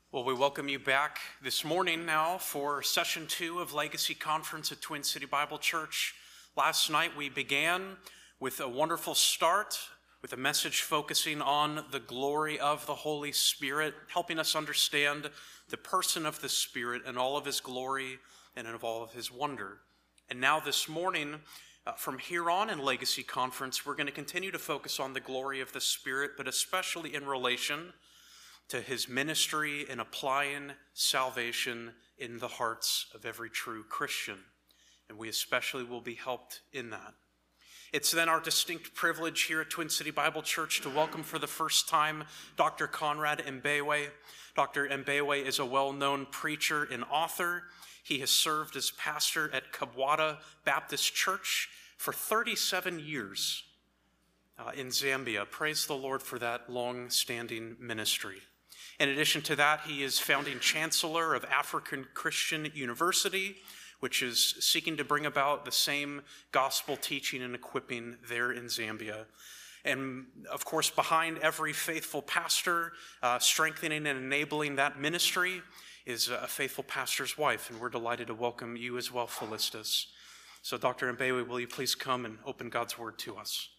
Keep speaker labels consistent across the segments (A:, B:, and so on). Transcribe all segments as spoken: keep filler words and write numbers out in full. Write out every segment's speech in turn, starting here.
A: Well, we welcome you back this morning now for session two of Legacy Conference at Twin City Bible Church. Last night we began with a wonderful start, with a message focusing on the glory of the Holy Spirit, helping us understand the person of the Spirit and all of his glory and of all of his wonder. And now this morning, uh, from here on in Legacy Conference, we're going to continue to focus on the glory of the Spirit, but especially in relation to his ministry in applying salvation in the hearts of every true Christian. And we especially will be helped in that. It's then our distinct privilege here at Twin City Bible Church to welcome for the first time Doctor Conrad Mbewe. Doctor Mbewe is a well-known preacher and author. He has served as pastor at Kabwata Baptist Church for thirty-seven years uh, in Zambia. Praise the Lord for that long-standing ministry. In addition to that, he is founding chancellor of African Christian University, which is seeking to bring about the same gospel teaching and equipping there in Zambia. And of course, behind every faithful pastor, uh, strengthening and enabling that ministry is a faithful pastor's wife, and we're delighted to welcome you as well, Felicitas. So Doctor Mbewe, will you please come and open God's word to us?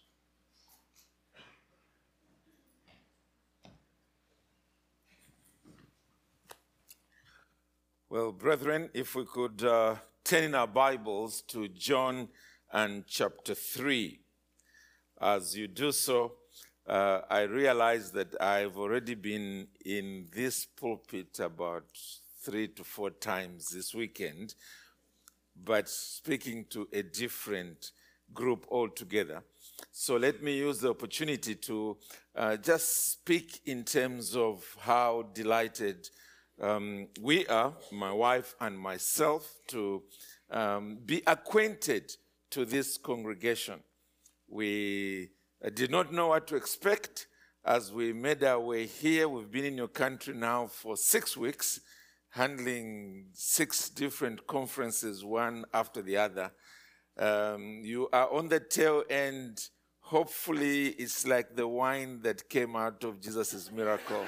B: Well, brethren, if we could uh, turn in our Bibles to John and chapter three. As you do so, uh, I realize that I've already been in this pulpit about three to four times this weekend, but speaking to a different group altogether. So let me use the opportunity to uh, just speak in terms of how delighted Um, we are, my wife and myself, to um, be acquainted to this congregation. We uh, did not know what to expect as we made our way here. We've been in your country now for six weeks, handling six different conferences, one after the other. Um, you are on the tail end. Hopefully, it's like the wine that came out of Jesus' miracle.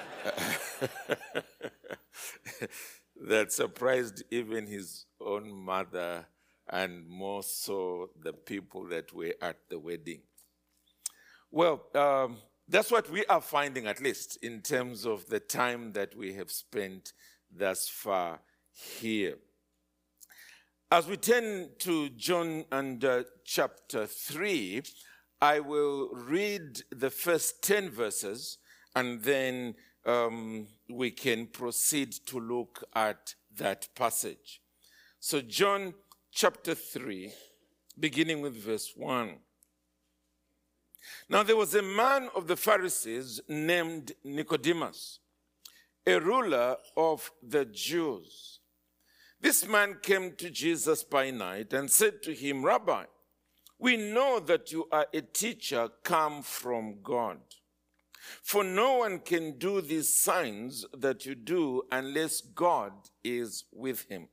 B: That surprised even his own mother, and more so the people that were at the wedding. Well, um, that's what we are finding, at least in terms of the time that we have spent thus far here. As we turn to John and uh, chapter three, I will read the first ten verses, and then Um, we can proceed to look at that passage. So John chapter three, beginning with verse one. Now there was a man of the Pharisees named Nicodemus, a ruler of the Jews. This man came to Jesus by night and said to him, "Rabbi, we know that you are a teacher come from God. For no one can do these signs that you do unless God is with him."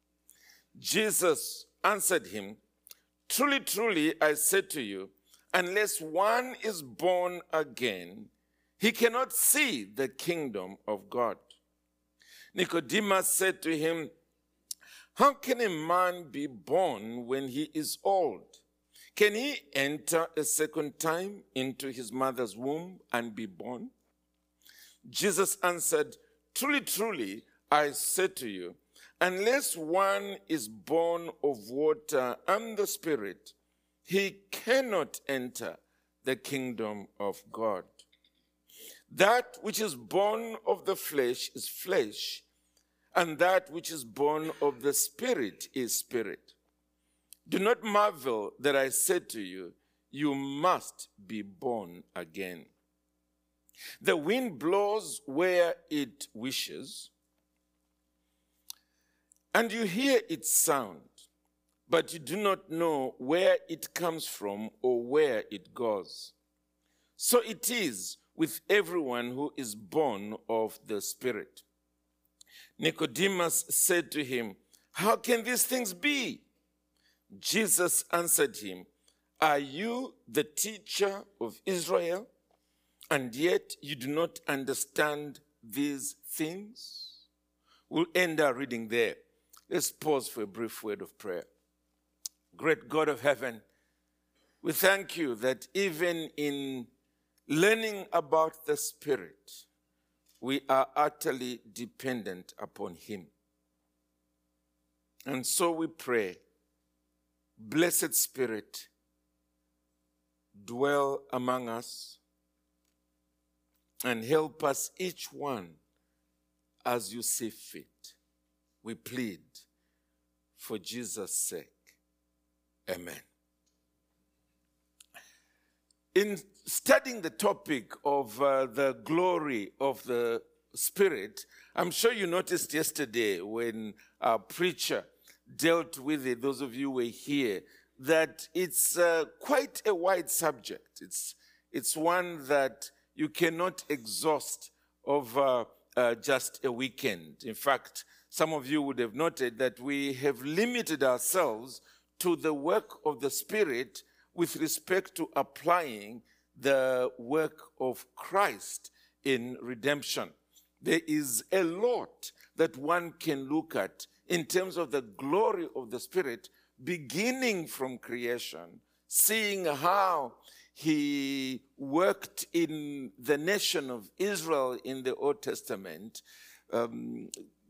B: Jesus answered him, "Truly, truly, I say to you, unless one is born again, he cannot see the kingdom of God." Nicodemus said to him, "How can a man be born when he is old? Can he enter a second time into his mother's womb and be born?" Jesus answered, "Truly, truly, I say to you, unless one is born of water and the Spirit, he cannot enter the kingdom of God. That which is born of the flesh is flesh, and that which is born of the Spirit is spirit. Do not marvel that I said to you, you must be born again. The wind blows where it wishes, and you hear its sound, but you do not know where it comes from or where it goes. So it is with everyone who is born of the Spirit." Nicodemus said to him, "How can these things be?" Jesus answered him, "Are you the teacher of Israel, and yet you do not understand these things? We'll end our reading there. Let's pause for a brief word of prayer. Great God of heaven, we thank you that even in learning about the Spirit, we are utterly dependent upon him. And so we pray, Blessed Spirit, dwell among us and help us each one as you see fit. We plead for Jesus' sake. Amen. In studying the topic of uh, the glory of the Spirit, I'm sure you noticed yesterday when our preacher dealt with it, those of you who were here, that it's uh, quite a wide subject. It's, it's one that you cannot exhaust over uh, just a weekend. In fact, some of you would have noted that we have limited ourselves to the work of the Spirit with respect to applying the work of Christ in redemption. There is a lot that one can look at in terms of the glory of the Spirit, beginning from creation, seeing how he worked in the nation of Israel in the Old Testament, um,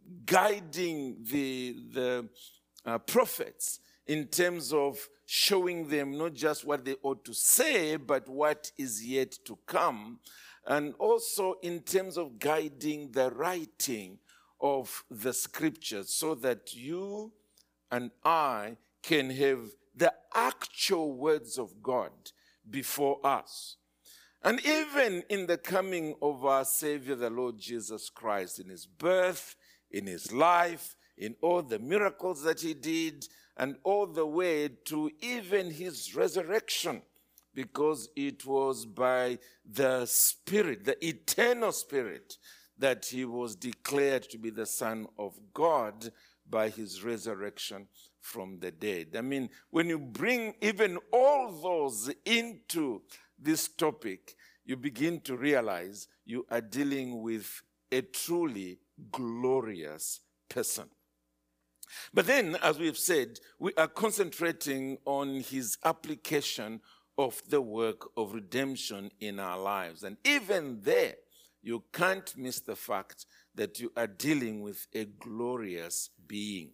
B: guiding the, the uh, prophets in terms of showing them not just what they ought to say, but what is yet to come, and also in terms of guiding the writing of the scriptures so that you and I can have the actual words of God before us. And even in the coming of our Savior, the Lord Jesus Christ, in his birth, in his life, in all the miracles that he did, and all the way to even his resurrection, because it was by the Spirit, the eternal Spirit, that he was declared to be the Son of God by his resurrection from the dead. I mean, when you bring even all those into this topic, you begin to realize you are dealing with a truly glorious person. But then, as we've said, we are concentrating on his application of the work of redemption in our lives. And even there, you can't miss the fact that you are dealing with a glorious being.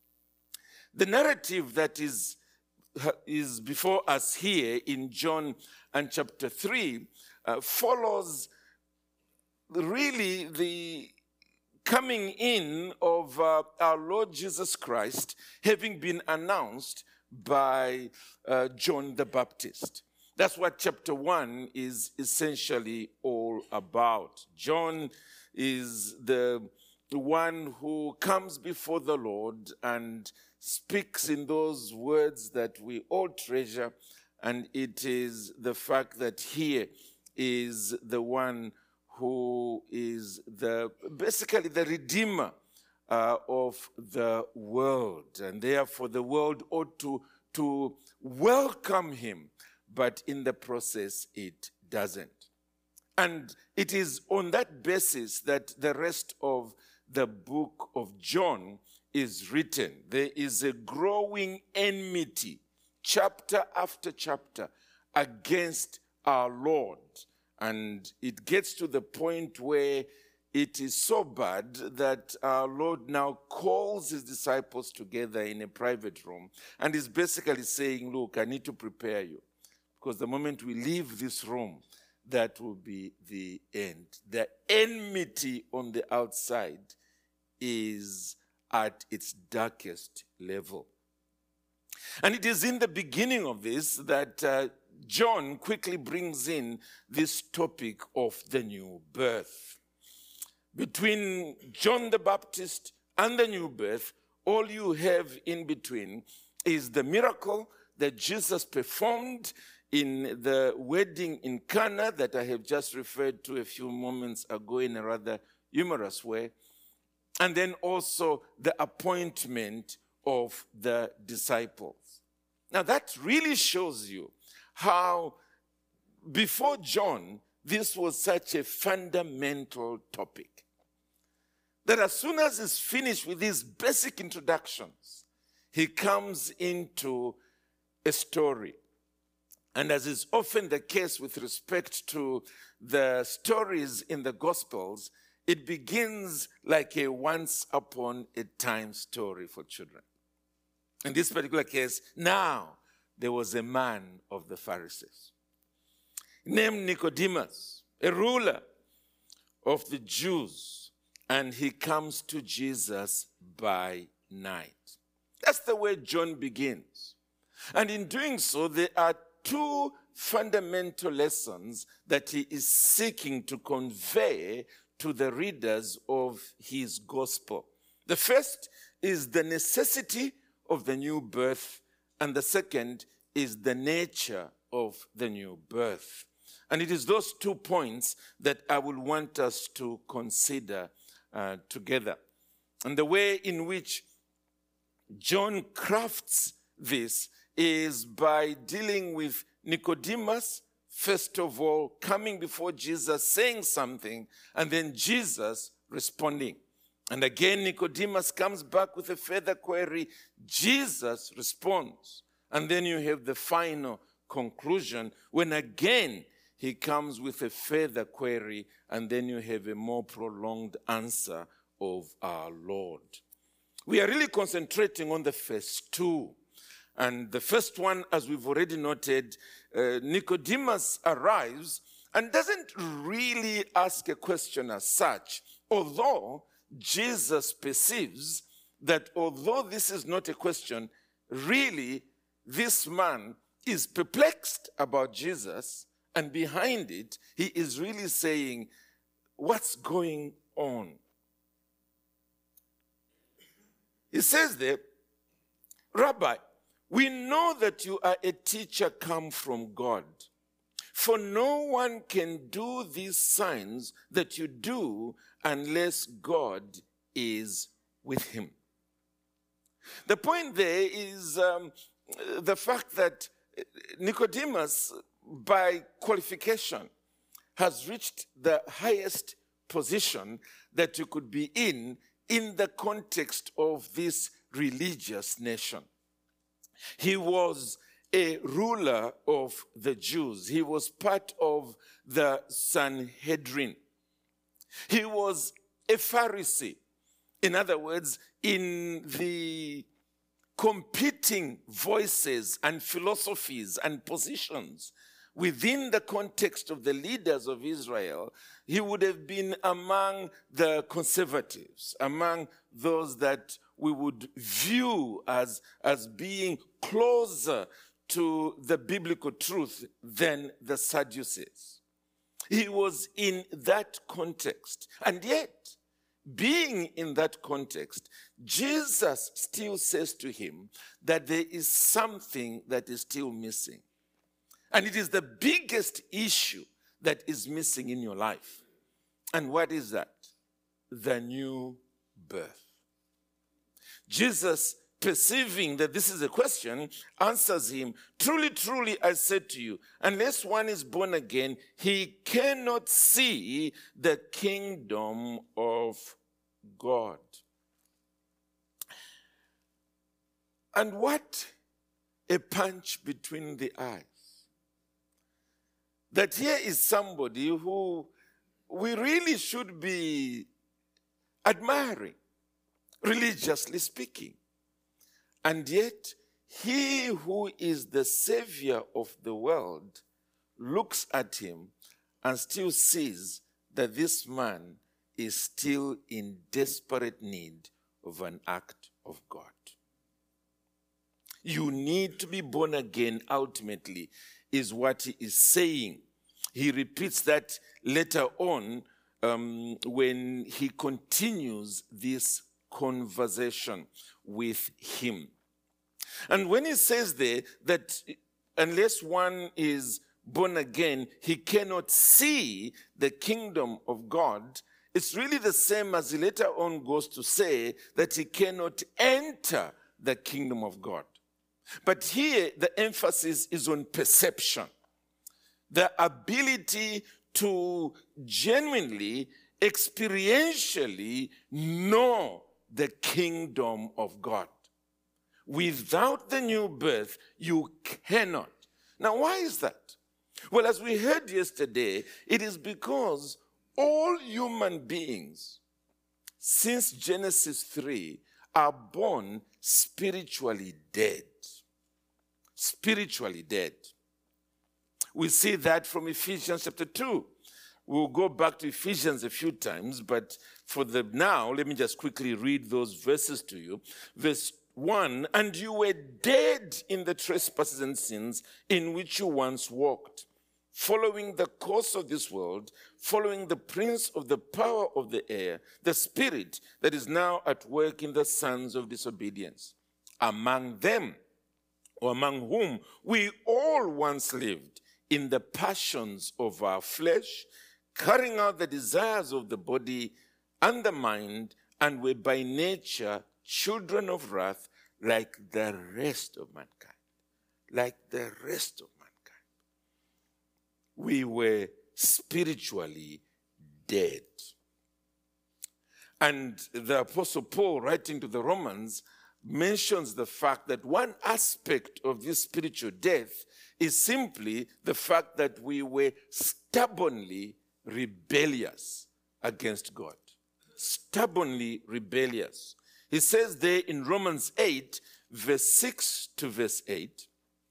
B: The narrative that is, is before us here in John and chapter three uh, follows really the coming in of uh, our Lord Jesus Christ having been announced by uh, John the Baptist. That's what chapter one is essentially all about. John is the one who comes before the Lord and speaks in those words that we all treasure, and it is the fact that here is the one who is the basically the Redeemer uh, of the world, and therefore the world ought to, to welcome him, but in the process it doesn't. And it is on that basis that the rest of the book of John is written. There is a growing enmity, chapter after chapter, against our Lord. And it gets to the point where it is so bad that our Lord now calls his disciples together in a private room and is basically saying, look, I need to prepare you, because the moment we leave this room, that will be the end. The enmity on the outside is at its darkest level. And it is in the beginning of this that uh, John quickly brings in this topic of the new birth. Between John the Baptist and the new birth, all you have in between is the miracle that Jesus performed in the wedding in Cana that I have just referred to a few moments ago in a rather humorous way, and then also the appointment of the disciples. Now that really shows you how before John, this was such a fundamental topic. that as soon as he's finished with these basic introductions, he comes into a story. And as is often the case with respect to the stories in the Gospels, it begins like a once upon a time story for children. In this particular case, now there was a man of the Pharisees named Nicodemus, a ruler of the Jews, and he comes to Jesus by night. That's the way John begins. And in doing so, there are two fundamental lessons that he is seeking to convey to the readers of his gospel. The first is the necessity of the new birth, and the second is the nature of the new birth. And it is those two points that I will want us to consider uh, together. And the way in which John crafts this is by dealing with Nicodemus, first of all, coming before Jesus, saying something, and then Jesus responding. And again, Nicodemus comes back with a further query. Jesus responds. And then you have the final conclusion when again he comes with a further query, and then you have a more prolonged answer of our Lord. We are really concentrating on the first two. And the first one, as we've already noted, uh, Nicodemus arrives and doesn't really ask a question as such, although Jesus perceives that although this is not a question, really this man is perplexed about Jesus, and behind it, he is really saying, what's going on? He says there, Rabbi, we know that you are a teacher come from God, for no one can do these signs that you do unless God is with him. The point there is um, the fact that Nicodemus, by qualification, has reached the highest position that you could be in in the context of this religious nation. He was a ruler of the Jews. He was part of the Sanhedrin. He was a Pharisee. In other words, in the competing voices and philosophies and positions within the context of the leaders of Israel, he would have been among the conservatives, among those that we would view as, as being closer to the biblical truth than the Sadducees. He was in that context. And yet, being in that context, Jesus still says to him that there is something that is still missing. And it is the biggest issue that is missing in your life. And what is that? The new birth. Jesus, perceiving that this is a question, answers him, truly, truly, I said to you, unless one is born again, he cannot see the kingdom of God. And what a punch between the eyes. That here is somebody who we really should be admiring, religiously speaking. And yet, he who is the savior of the world looks at him and still sees that this man is still in desperate need of an act of God. You need to be born again ultimately, is what he is saying. He repeats that later on um, when he continues this conversation with him. And when he says there that unless one is born again, he cannot see the kingdom of God, it's really the same as he later on goes to say that he cannot enter the kingdom of God. But here the emphasis is on perception. The ability to genuinely experientially know the kingdom of God. Without the new birth, you cannot. Now, why is that? Well, as we heard yesterday, it is because all human beings, since Genesis three, are born spiritually dead. Spiritually dead. We see that from Ephesians chapter two. We'll go back to Ephesians a few times, but for the now, let me just quickly read those verses to you. Verse one, and you were dead in the trespasses and sins in which you once walked, following the course of this world, following the prince of the power of the air, the spirit that is now at work in the sons of disobedience. Among them, or among whom we all once lived in the passions of our flesh, carrying out the desires of the body and the mind, and were by nature children of wrath like the rest of mankind. Like the rest of mankind. We were spiritually dead. And the Apostle Paul, writing to the Romans, mentions the fact that one aspect of this spiritual death is simply the fact that we were stubbornly rebellious against God. Stubbornly rebellious. He says there in Romans eight, verse six to verse eight,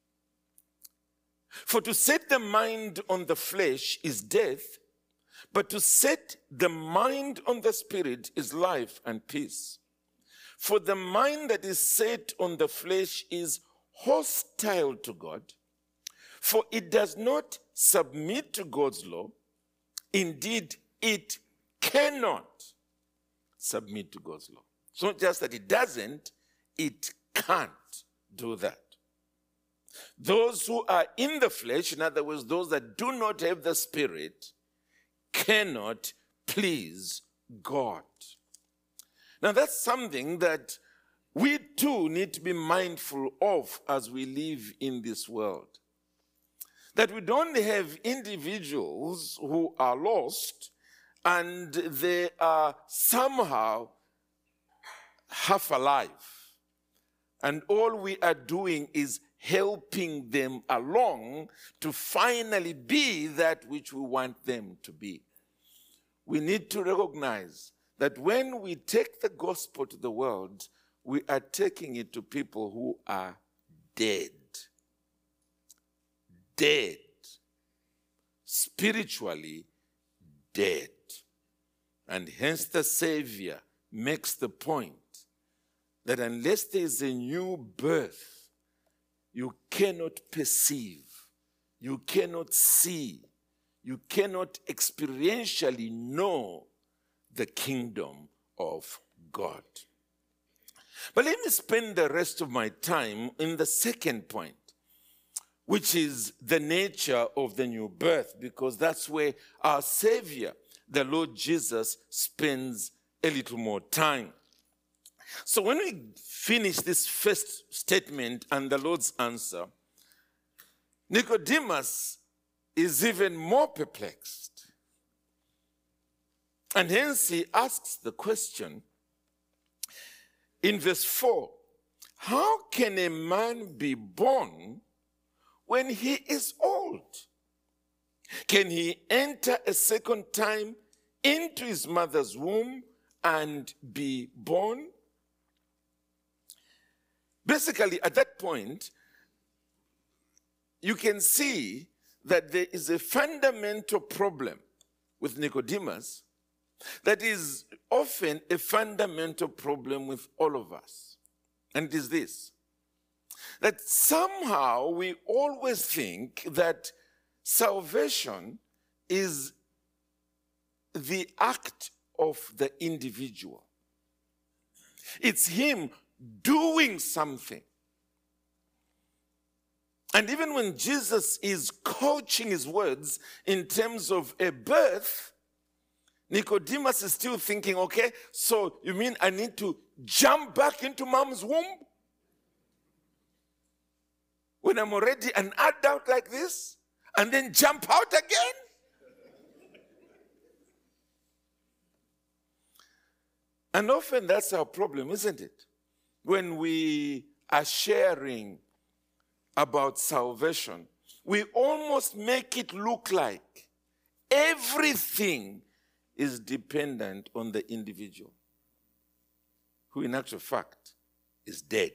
B: for to set the mind on the flesh is death, but to set the mind on the spirit is life and peace. For the mind that is set on the flesh is hostile to God, for it does not submit to God's law. Indeed, it cannot submit to God's law. It's not just that it doesn't, it can't do that. Those who are in the flesh, in other words, those that do not have the Spirit, cannot please God. Now that's something that we too need to be mindful of as we live in this world. That we don't have individuals who are lost and they are somehow half alive. And all we are doing is helping them along to finally be that which we want them to be. We need to recognize that when we take the gospel to the world, we are taking it to people who are dead. Dead. Spiritually dead. And hence the Savior makes the point that unless there is a new birth, you cannot perceive, you cannot see, you cannot experientially know the kingdom of God. But let me spend the rest of my time in the second point, which is the nature of the new birth, because that's where our Savior, the Lord Jesus, spends a little more time. So when we finish this first statement and the Lord's answer, Nicodemus is even more perplexed. And hence he asks the question in verse four, how can a man be born when he is old? Can he enter a second time into his mother's womb and be born? Basically, at that point, you can see that there is a fundamental problem with Nicodemus that is often a fundamental problem with all of us. And it is this, that somehow we always think that salvation is the act of the individual. It's him doing something. And even when Jesus is coaching his words in terms of a birth, Nicodemus is still thinking, okay, so you mean I need to jump back into mom's womb? When I'm already an adult like this? And then jump out again? And often that's our problem, isn't it? When we are sharing about salvation, we almost make it look like everything is dependent on the individual, who in actual fact is dead.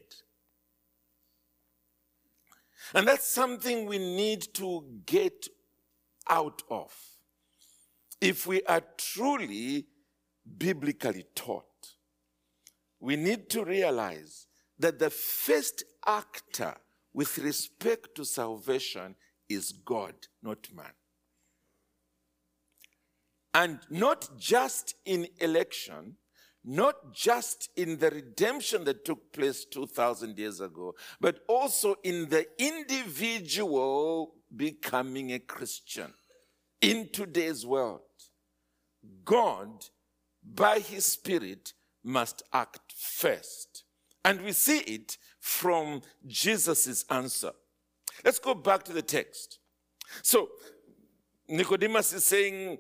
B: And that's something we need to get out of if we are truly biblically taught. We need to realize that the first actor with respect to salvation is God, not man. And not just in election, not just in the redemption that took place two thousand years ago, but also in the individual becoming a Christian in today's world. God, by his Spirit, must act first. And we see it from Jesus' answer. Let's go back to the text. So, Nicodemus is saying,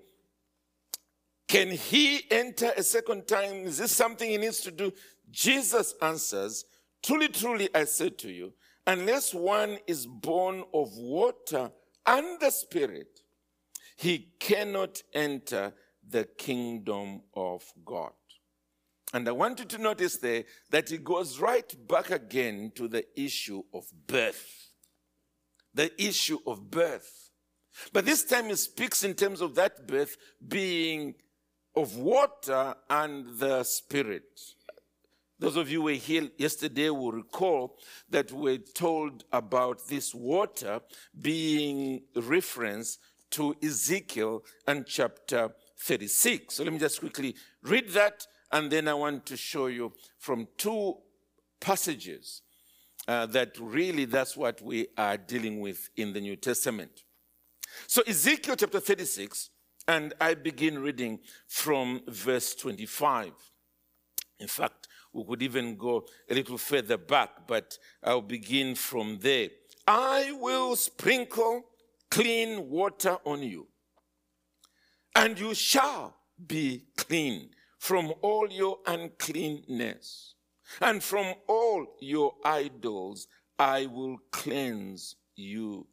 B: can he enter a second time? Is this something he needs to do? Jesus answers, truly, truly, I say to you, unless one is born of water and the Spirit, he cannot enter the kingdom of God. And I want you to notice there that he goes right back again to the issue of birth. The issue of birth. But this time he speaks in terms of that birth being of water and the Spirit. Those of you who were here yesterday will recall that we were told about this water being reference to Ezekiel and chapter thirty-six. So let me just quickly read that, and then I want to show you from two passages uh, that really that's what we are dealing with in the New Testament. So Ezekiel chapter thirty-six, and I begin reading from verse twenty-five. In fact, we could even go a little further back, but I'll begin from there. I will sprinkle clean water on you, and you shall be clean from all your uncleanness, and from all your idols I will cleanse you.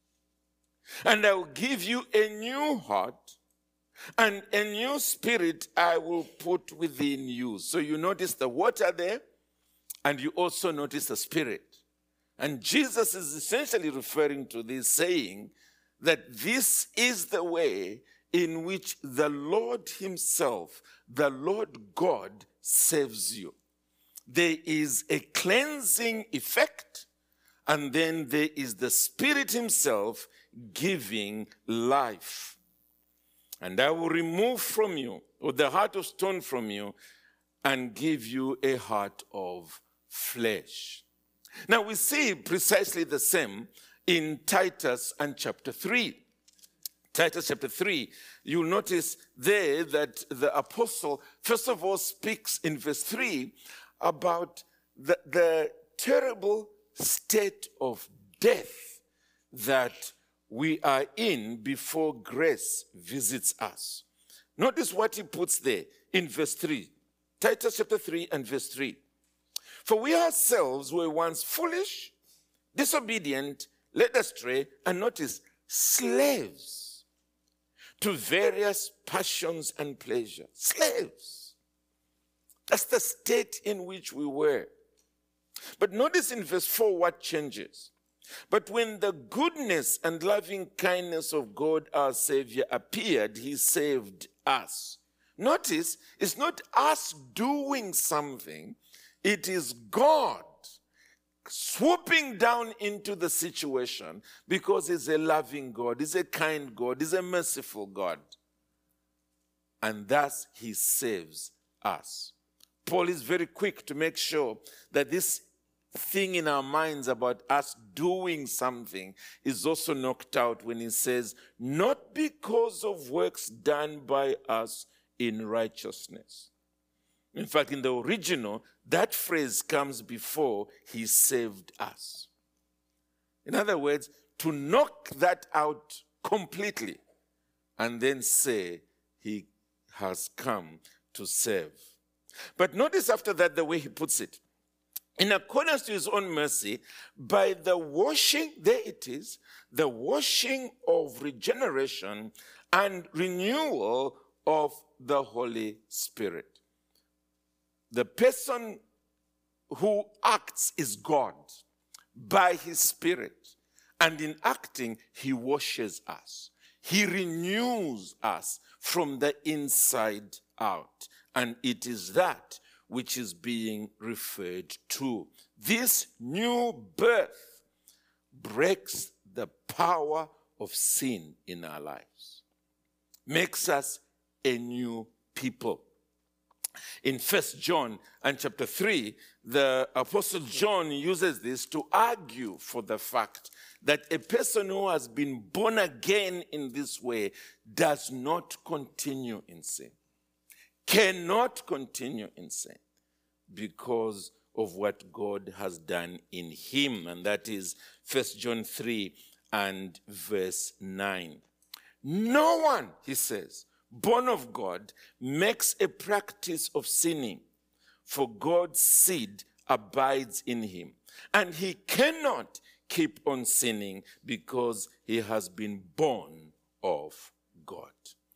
B: And I will give you a new heart, and a new spirit I will put within you. So you notice the water there, and you also notice the Spirit. And Jesus is essentially referring to this, saying that this is the way in which the Lord himself, the Lord God, saves you. There is a cleansing effect, and then there is the Spirit himself giving life. And I will remove from you, or the heart of stone from you, and give you a heart of flesh. Now we see precisely the same in Titus and chapter three. Titus chapter three, you'll notice there that the apostle, first of all, speaks in verse three about the, the terrible state of death that we are in before grace visits us. Notice what he puts there in verse three. Titus chapter three and verse three. For we ourselves were once foolish, disobedient, led astray, and notice, slaves to various passions and pleasures. Slaves. That's the state in which we were. But notice in verse four what changes. But when the goodness and loving kindness of God our Savior appeared, he saved us. Notice, it's not us doing something, it is God swooping down into the situation because he's a loving God, he's a kind God, he's a merciful God. And thus he saves us. Paul is very quick to make sure that this thing in our minds about us doing something is also knocked out when he says, not because of works done by us in righteousness. In fact, in the original, that phrase comes before he saved us. In other words, to knock that out completely and then say he has come to save. But notice after that the way he puts it. In accordance to his own mercy, by the washing, there it is, the washing of regeneration and renewal of the Holy Spirit. The person who acts is God by his Spirit. And in acting, he washes us. He renews us from the inside out. And it is that which is being referred to. This new birth breaks the power of sin in our lives, makes us a new people. In First John and chapter three, the Apostle John uses this to argue for the fact that a person who has been born again in this way does not continue in sin, cannot continue in sin because of what God has done in him. And that is First John three and verse nine. No one, he says, born of God makes a practice of sinning, for God's seed abides in him. And he cannot keep on sinning because he has been born of God.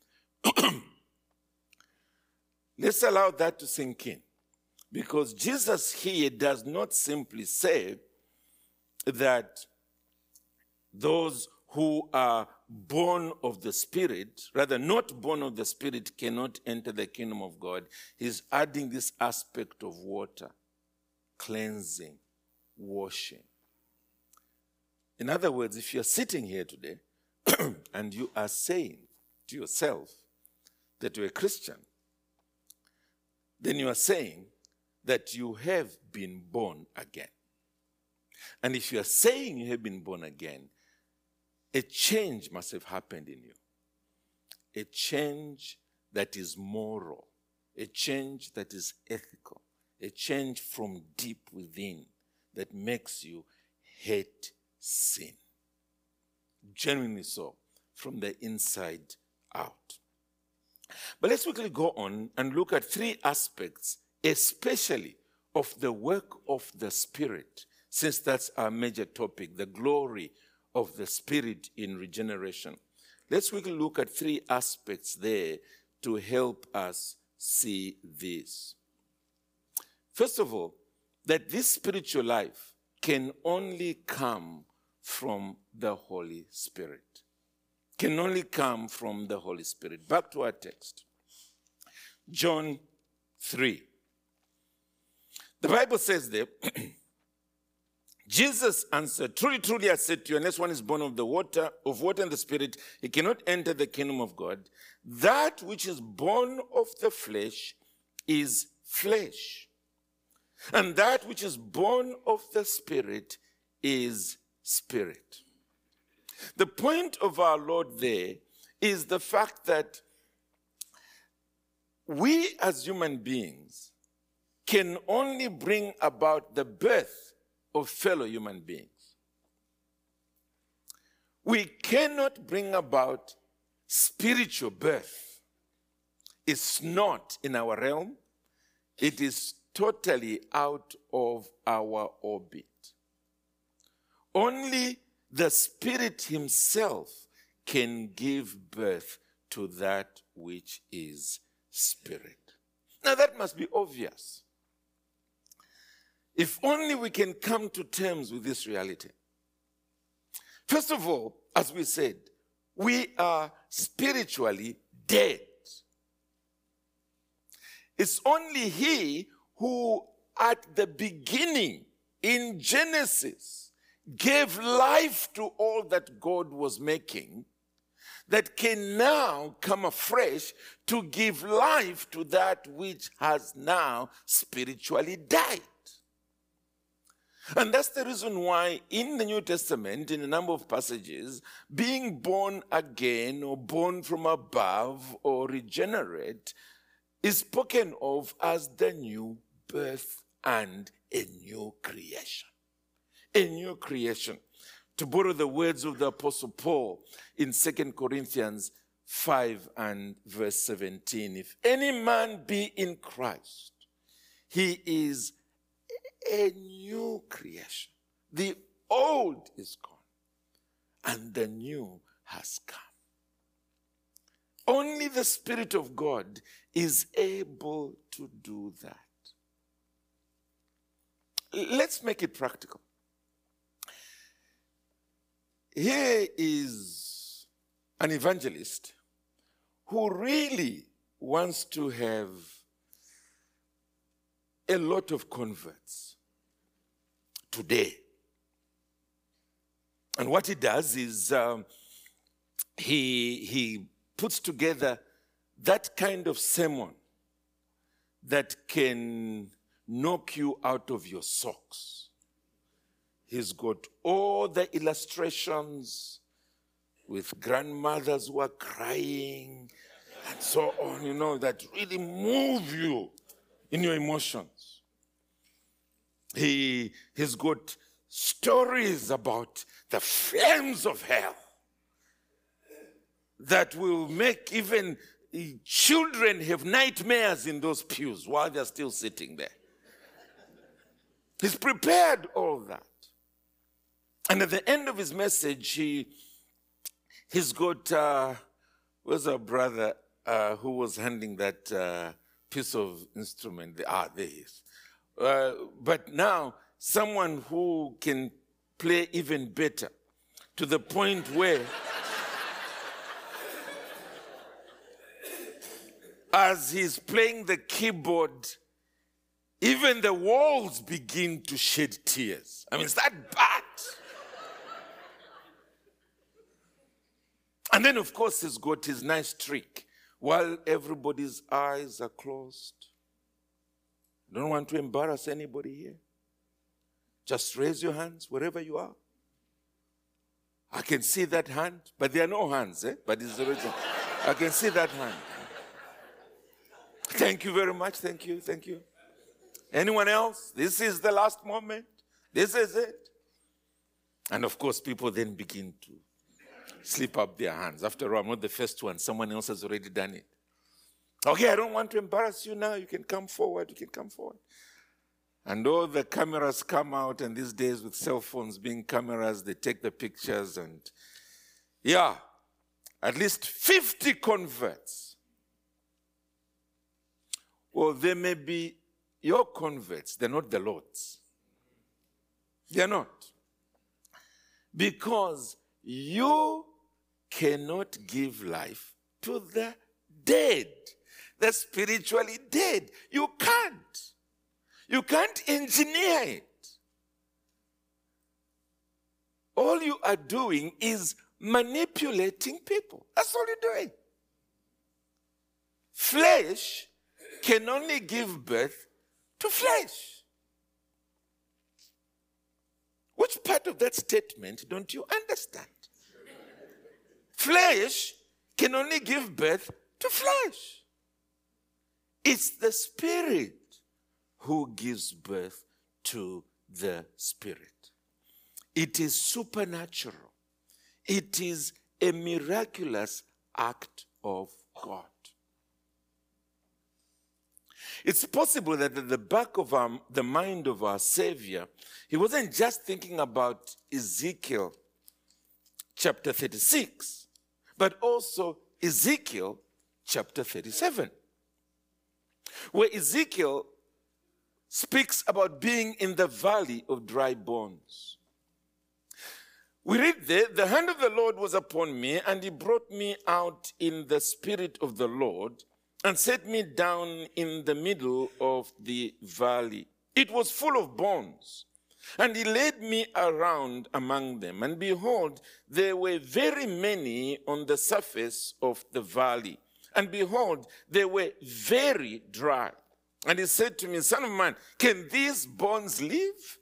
B: Let's allow that to sink in, because Jesus here does not simply say that those who are born of the Spirit, rather not born of the Spirit, cannot enter the kingdom of God. He's adding this aspect of water, cleansing, washing. In other words, if you're sitting here today and you are saying to yourself that you're a Christian, then you are saying that you have been born again. And if you are saying you have been born again, a change must have happened in you. A change that is moral. A change that is ethical. A change from deep within that makes you hate sin. Genuinely so, from the inside out. But let's quickly go on and look at three aspects, especially of the work of the Spirit, since that's our major topic, the glory of the Spirit in regeneration. Let's quickly look at three aspects there to help us see this. First of all, that this spiritual life can only come from the Holy Spirit. Can only come from the Holy Spirit. Back to our text. John three. The Bible says there, Jesus answered, truly, truly, I said to you, unless one is born of the water, of water and the Spirit, he cannot enter the kingdom of God. That which is born of the flesh is flesh. And that which is born of the Spirit is spirit. The point of our Lord there is the fact that we as human beings can only bring about the birth of fellow human beings. We cannot bring about spiritual birth. It's not in our realm. It is totally out of our orbit. Only the Spirit himself can give birth to that which is spirit. Now that must be obvious. If only we can come to terms with this reality. First of all, as we said, we are spiritually dead. It's only he who at the beginning in Genesis gave life to all that God was making, that can now come afresh to give life to that which has now spiritually died. And that's the reason why in the New Testament, in a number of passages, being born again or born from above or regenerate is spoken of as the new birth and a new creation. A new creation. To borrow the words of the Apostle Paul in Second Corinthians five and verse seventeen, if any man be in Christ, he is a new creation. The old is gone, and the new has come. Only the Spirit of God is able to do that. Let's make it practical. Here is an evangelist who really wants to have a lot of converts today. And what he does is um, he, he puts together that kind of sermon that can knock you out of your socks. He's got all the illustrations with grandmothers who are crying and so on, you know, that really move you in your emotions. He, he's got stories about the flames of hell that will make even children have nightmares in those pews while they're still sitting there. He's prepared all that. And at the end of his message, he, he's got, uh, where's our brother uh, who was handing that uh, piece of instrument? Ah, there he is. Uh, but now, someone who can play even better, to the point where, as he's playing the keyboard, even the walls begin to shed tears. I mean, it's that bad. And then, of course, he's got his nice trick. While everybody's eyes are closed, I don't want to embarrass anybody here. Just raise your hands wherever you are. I can see that hand, but there are no hands, eh? But it's the original. I can see that hand. Thank you very much. Thank you. Thank you. Anyone else? This is the last moment. This is it. And of course, people then begin to slip up their hands. After all, I'm not the first one. Someone else has already done it. Okay, I don't want to embarrass you now. You can come forward. You can come forward. And all the cameras come out, and these days with cell phones being cameras, they take the pictures, and yeah, at least fifty converts. Well, they may be your converts, they're not the Lord's. They're not. Because you cannot give life to the dead, the spiritually dead. You can't. You can't engineer it. All you are doing is manipulating people. That's all you're doing. Flesh can only give birth to flesh. Which part of that statement don't you understand? Flesh can only give birth to flesh. It's the Spirit who gives birth to the Spirit. It is supernatural. It is a miraculous act of God. It's possible that at the back of our, the mind of our Savior, he wasn't just thinking about Ezekiel chapter thirty-six, but also Ezekiel chapter thirty-seven, where Ezekiel speaks about being in the valley of dry bones. We read there, the hand of the Lord was upon me, and he brought me out in the spirit of the Lord, and set me down in the middle of the valley. It was full of bones, and he laid me around among them. And behold, there were very many on the surface of the valley. And behold, they were very dry. And he said to me, Son of man, can these bones live?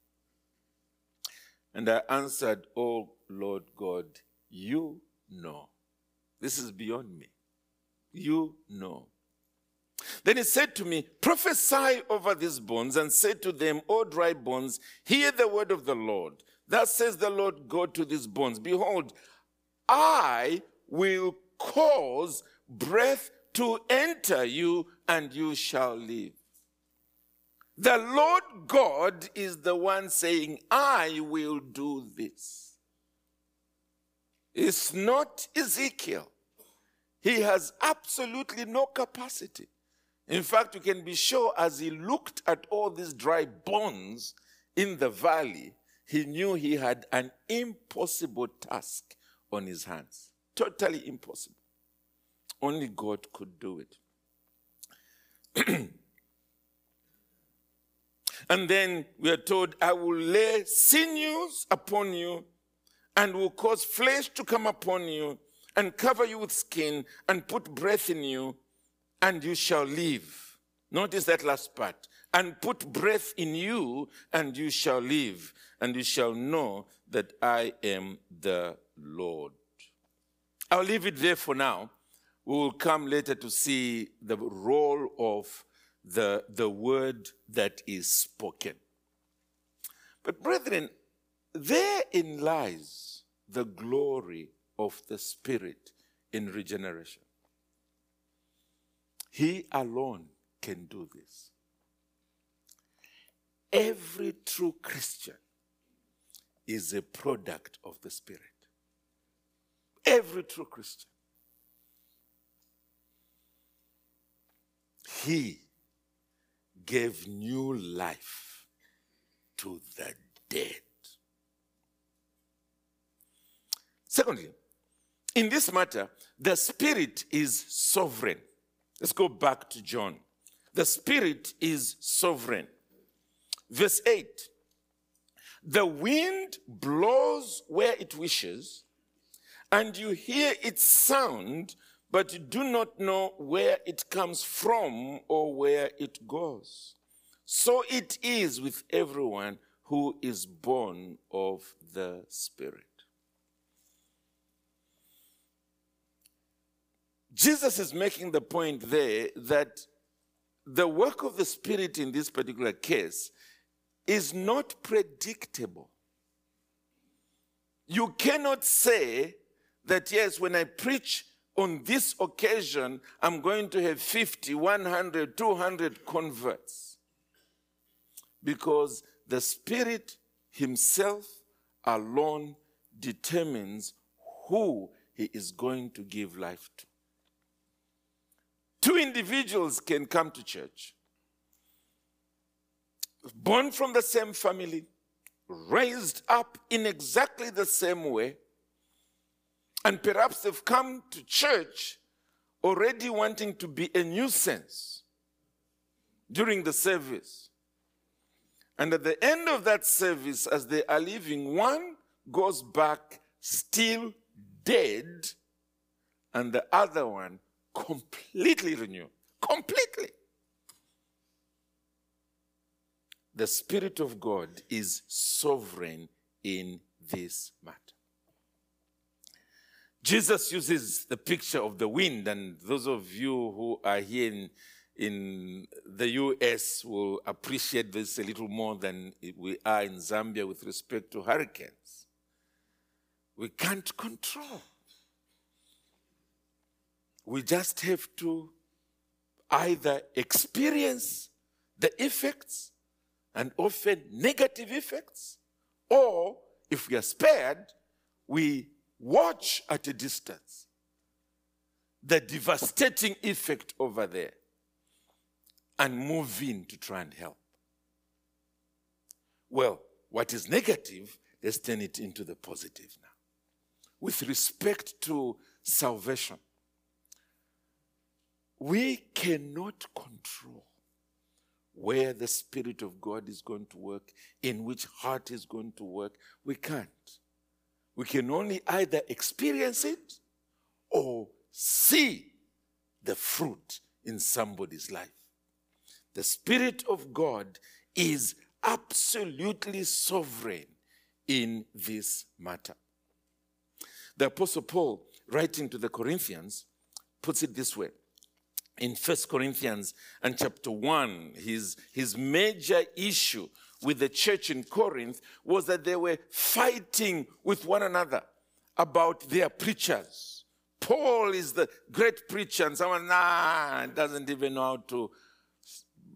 B: And I answered, Oh Lord God, you know. This is beyond me. You know. Then he said to me, prophesy over these bones and say to them, O dry bones, hear the word of the Lord. Thus says the Lord God to these bones, behold, I will cause breath to enter you, and you shall live. The Lord God is the one saying, I will do this. It's not Ezekiel. He has absolutely no capacity. In fact, you can be sure as he looked at all these dry bones in the valley, he knew he had an impossible task on his hands. Totally impossible. Only God could do it. And then we are told, I will lay sinews upon you and will cause flesh to come upon you and cover you with skin and put breath in you and you shall live. Notice that last part. And put breath in you and you shall live and you shall know that I am the Lord. I'll leave it there for now. We will come later to see the role of the, the word that is spoken. But brethren, therein lies the glory of the Spirit in regeneration. He alone can do this. Every true Christian is a product of the Spirit. Every true Christian. He gave new life to the dead. Secondly, in this matter, the Spirit is sovereign. Let's go back to John. The Spirit is sovereign. Verse eight. The wind blows where it wishes, and you hear its sound, but you do not know where it comes from or where it goes. So it is with everyone who is born of the Spirit. Jesus is making the point there that the work of the Spirit in this particular case is not predictable. You cannot say that, yes, when I preach on this occasion, I'm going to have fifty, one hundred, two hundred converts. Because the Spirit himself alone determines who he is going to give life to. Two individuals can come to church, born from the same family, raised up in exactly the same way, and perhaps they've come to church already wanting to be a nuisance during the service. And at the end of that service, as they are leaving, one goes back still dead, and the other one completely renewed. Completely. The Spirit of God is sovereign in this matter. Jesus uses the picture of the wind, and those of you who are here in, in the U S will appreciate this a little more than we are in Zambia with respect to hurricanes. We can't control. We just have to either experience the effects, and often negative effects, or if we are spared, we watch at a distance the devastating effect over there and move in to try and help. Well, what is negative, let's turn it into the positive now. With respect to salvation, we cannot control where the Spirit of God is going to work, in which heart is going to work. We can't. We can only either experience it or see the fruit in somebody's life. The Spirit of God is absolutely sovereign in this matter. The Apostle Paul, writing to the Corinthians, puts it this way. In First Corinthians and chapter one, his, his major issue with the church in Corinth was that they were fighting with one another about their preachers. Paul is the great preacher, and someone, nah, doesn't even know how to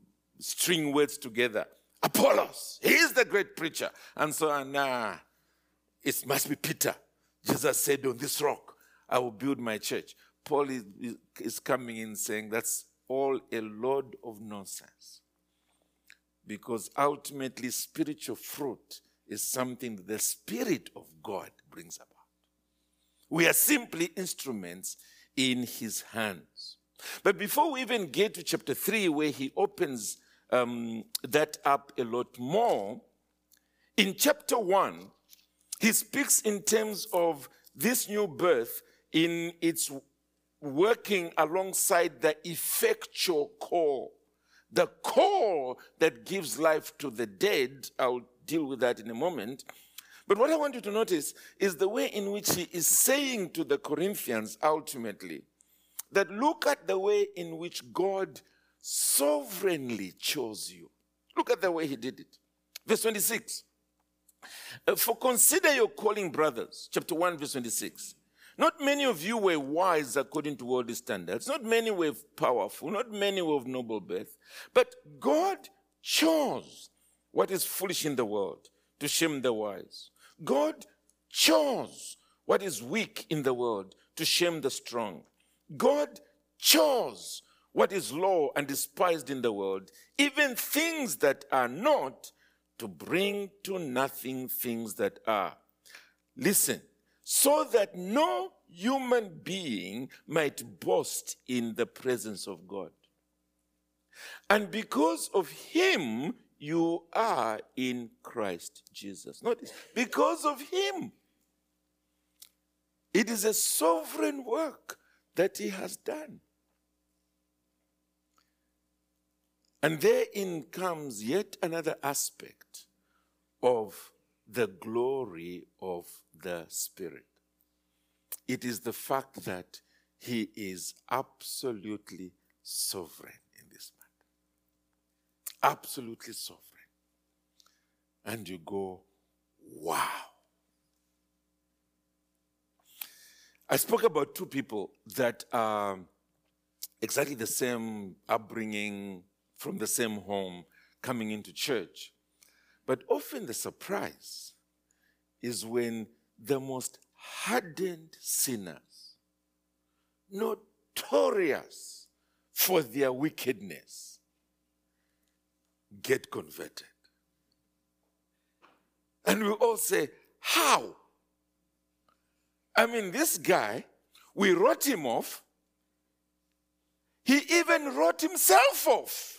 B: string words together. Apollos, he is the great preacher. And so, nah, it must be Peter. Jesus said, on this rock, I will build my church. Paul is, is coming in saying that's all a load of nonsense. Because ultimately, spiritual fruit is something that the Spirit of God brings about. We are simply instruments in his hands. But before we even get to chapter three, where he opens um, that up a lot more, in chapter one, he speaks in terms of this new birth in its working alongside the effectual call. The call that gives life to the dead. I'll deal with that in a moment. But what I want you to notice is the way in which he is saying to the Corinthians ultimately, that look at the way in which God sovereignly chose you. Look at the way he did it. Verse twenty-six. For consider your calling, brothers. Chapter one, verse twenty-six. Not many of you were wise according to worldly standards. Not many were powerful. Not many were of noble birth. But God chose what is foolish in the world to shame the wise. God chose what is weak in the world to shame the strong. God chose what is low and despised in the world, even things that are not, to bring to nothing things that are. Listen, so that no human being might boast in the presence of God. And because of him, you are in Christ Jesus. Notice, because of him. It is a sovereign work that he has done. And therein comes yet another aspect of the glory of the Spirit. It is the fact that he is absolutely sovereign in this matter. Absolutely sovereign. And you go, wow. I spoke about two people that are exactly the same upbringing, from the same home, coming into church. But often the surprise is when the most hardened sinners, notorious for their wickedness, get converted. And we all say, how? I mean, this guy, we wrote him off. He even wrote himself off.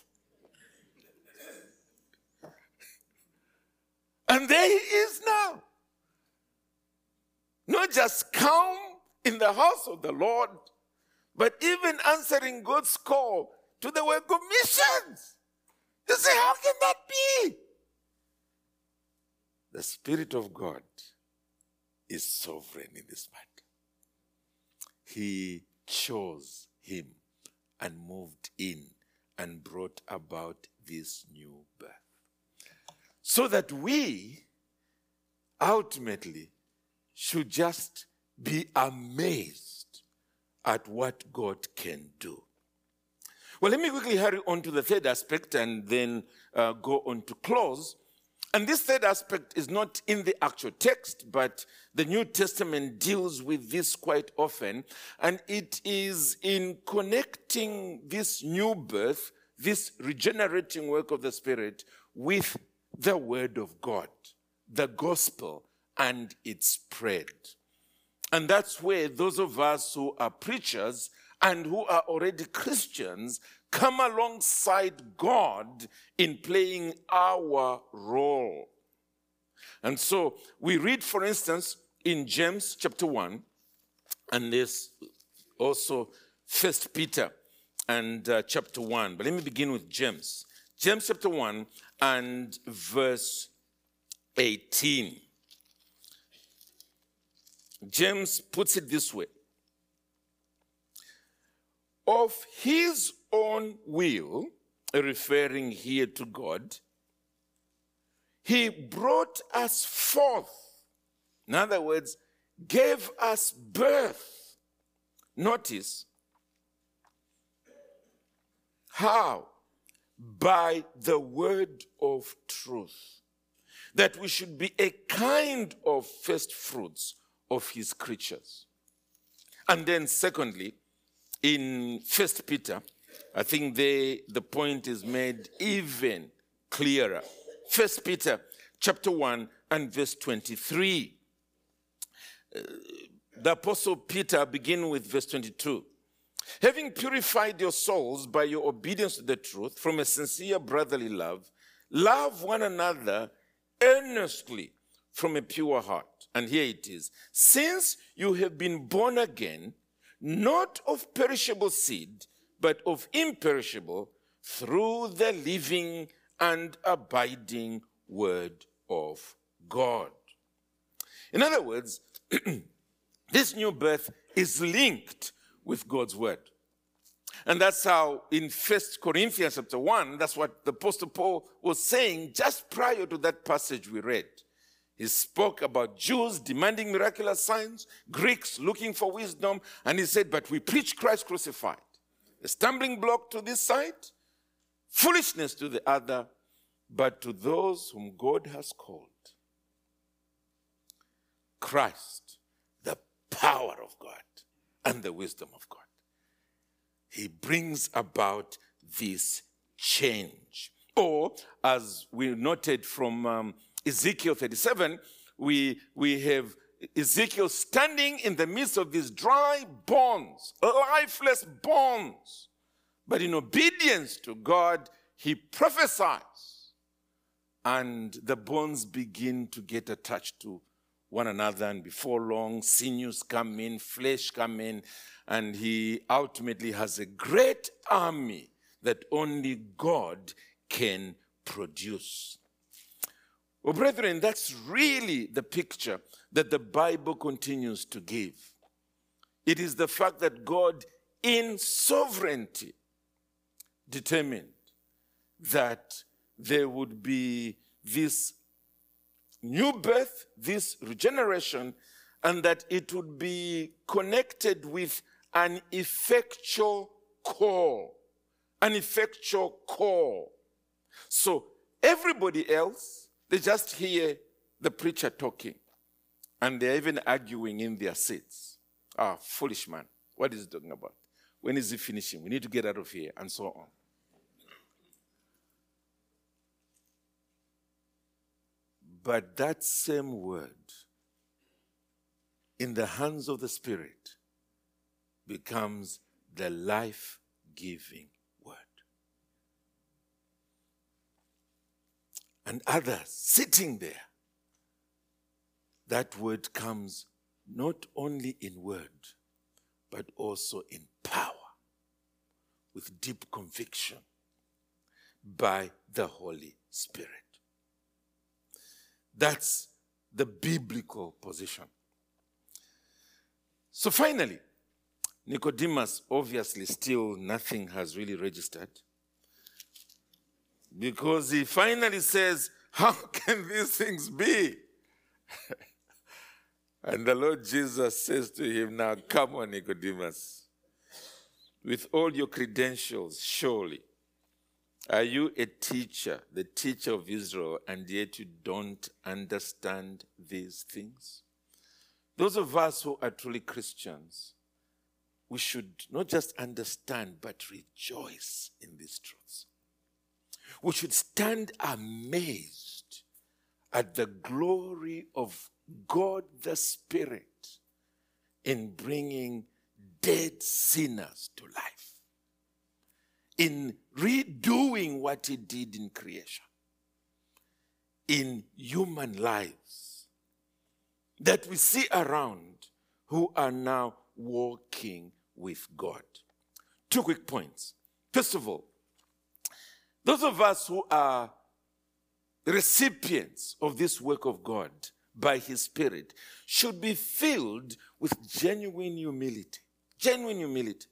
B: And there he is now. Not just calm in the house of the Lord, but even answering God's call to the work of missions. You say, how can that be? The Spirit of God is sovereign in this matter. He chose him and moved in and brought about this new birth. So that we ultimately should just be amazed at what God can do. Well, let me quickly hurry on to the third aspect and then uh, go on to close. And this third aspect is not in the actual text, but the New Testament deals with this quite often. And it is in connecting this new birth, this regenerating work of the Spirit, with the Word of God, the gospel, and its spread. And that's where those of us who are preachers and who are already Christians come alongside God in playing our role. And so we read, for instance, in James chapter one, and there's also First Peter and uh, chapter one. But let me begin with James. James chapter one and verse eighteen. James puts it this way. Of his own will, referring here to God, he brought us forth. In other words, gave us birth. Notice how? by the word of truth, that we should be a kind of first fruits of his creatures. And then secondly, in First Peter, I think they, the point is made even clearer. First Peter chapter one and verse twenty-three. Uh, the Apostle Peter begins with verse twenty-two. Having purified your souls by your obedience to the truth from a sincere brotherly love, love one another earnestly from a pure heart. And here it is. Since you have been born again, not of perishable seed, but of imperishable, through the living and abiding word of God. In other words, this new birth is linked with God's word. And that's how in First Corinthians chapter one, that's what the Apostle Paul was saying just prior to that passage we read. He spoke about Jews demanding miraculous signs, Greeks looking for wisdom, and he said, but we preach Christ crucified. A stumbling block to this side, foolishness to the other, but to those whom God has called, Christ, the power of God and the wisdom of God. He brings about this change. Or, as we noted from um, Ezekiel thirty-seven, we, we have Ezekiel standing in the midst of these dry bones, lifeless bones. But in obedience to God, he prophesies. And the bones begin to get attached to one another, and before long, sinews come in, flesh come in, and he ultimately has a great army that only God can produce. Well, brethren, that's really the picture that the Bible continues to give. It is the fact that God, in sovereignty, determined that there would be this new birth, this regeneration, and that it would be connected with an effectual call. An effectual call. So everybody else, they just hear the preacher talking, and they're even arguing in their seats. Ah, foolish man. What is he talking about? When is he finishing? We need to get out of here, and so on. But that same word, in the hands of the Spirit, becomes the life-giving word. And others sitting there, that word comes not only in word, but also in power, with deep conviction, by the Holy Spirit. That's the biblical position. So finally, Nicodemus, obviously still nothing has really registered, because he finally says, how can these things be? And the Lord Jesus says to him, now come on, Nicodemus, with all your credentials, surely, are you a teacher, the teacher of Israel, and yet you don't understand these things? Those of us who are truly Christians, we should not just understand, but rejoice in these truths. We should stand amazed at the glory of God the Spirit in bringing dead sinners to life, in redoing what he did in creation, in human lives that we see around who are now walking with God. Two quick points. First of all, those of us who are recipients of this work of God by his Spirit should be filled with genuine humility. Genuine humility.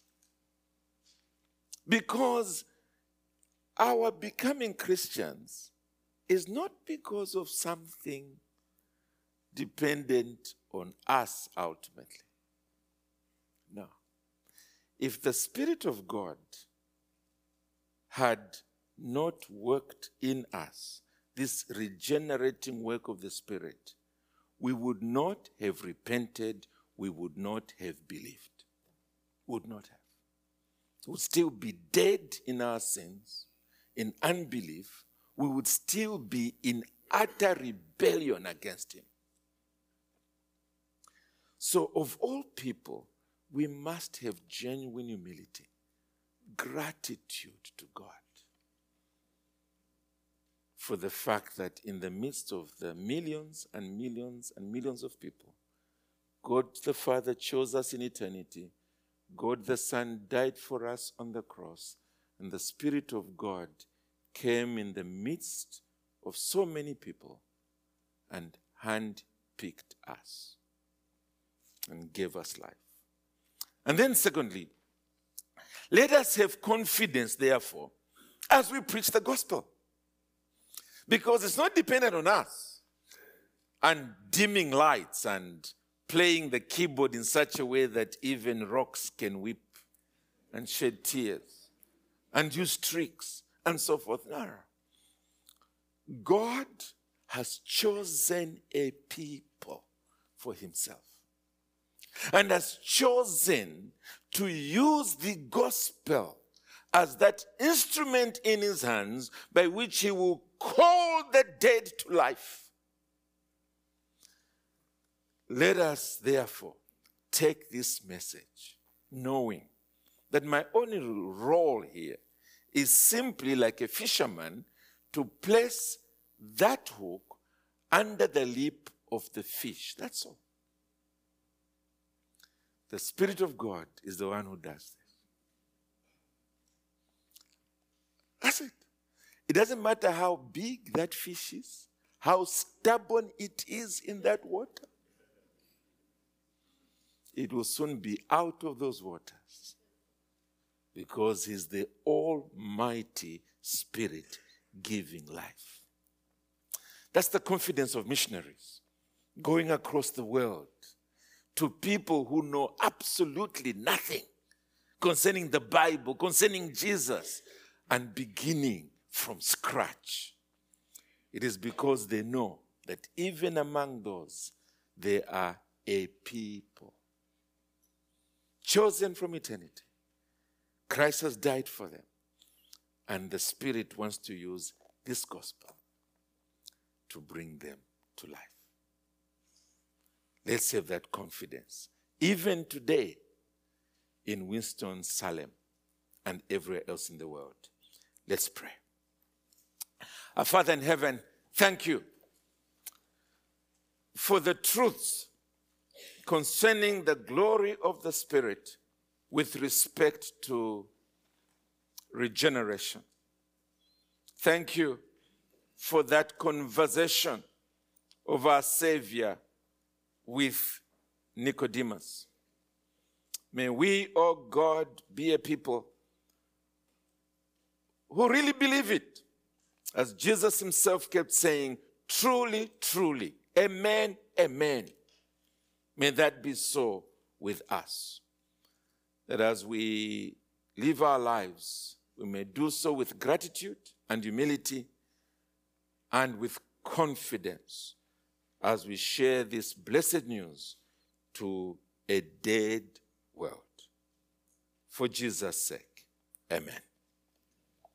B: Because our becoming Christians is not because of something dependent on us ultimately. No. If the Spirit of God had not worked in us, this regenerating work of the Spirit, we would not have repented, we would not have believed. Would not have. We would still be dead in our sins, in unbelief. We would still be in utter rebellion against him. So of all people, we must have genuine humility, gratitude to God for the fact that in the midst of the millions and millions and millions of people, God the Father chose us in eternity. God the Son died for us on the cross. And the Spirit of God came in the midst of so many people and handpicked us and gave us life. And then secondly, let us have confidence, therefore, as we preach the gospel. Because it's not dependent on us and dimming lights and playing the keyboard in such a way that even rocks can weep and shed tears and use tricks and so forth. No, no. God has chosen a people for himself and has chosen to use the gospel as that instrument in his hands by which he will call the dead to life. Let us therefore take this message knowing that my only role here is simply like a fisherman to place that hook under the lip of the fish. That's all. The Spirit of God is the one who does this. That's it. It doesn't matter how big that fish is, how stubborn it is in that water. It will soon be out of those waters because he's the Almighty Spirit giving life. That's the confidence of missionaries going across the world to people who know absolutely nothing concerning the Bible, concerning Jesus, and beginning from scratch. It is because they know that even among those, they are a people chosen from eternity. Christ has died for them. And the Spirit wants to use this gospel to bring them to life. Let's have that confidence. Even today in Winston-Salem and everywhere else in the world. Let's pray. Our Father in heaven, thank you for the truths concerning the glory of the Spirit with respect to regeneration. Thank you for that conversation of our Savior with Nicodemus. May we, oh God, be a people who really believe it. As Jesus himself kept saying, truly, truly, amen, amen. May that be so with us. That as we live our lives, we may do so with gratitude and humility and with confidence as we share this blessed news to a dead world. For Jesus' sake, amen.